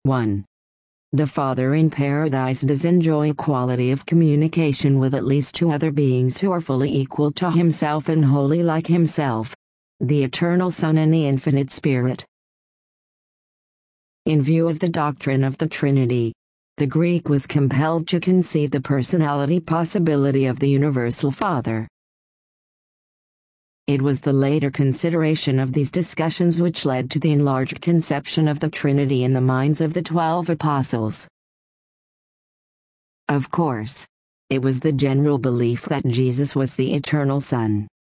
1. The Father in paradise does enjoy equality of communication with at least two other beings who are fully equal to himself and wholly like himself: the Eternal Son and the Infinite Spirit. In view of the doctrine of the Trinity, the Greek was compelled to concede the personality possibility of the Universal Father. It was the later consideration of these discussions which led to the enlarged conception of the Trinity in the minds of the 12 apostles. Of course, it was the general belief that Jesus was the Eternal Son,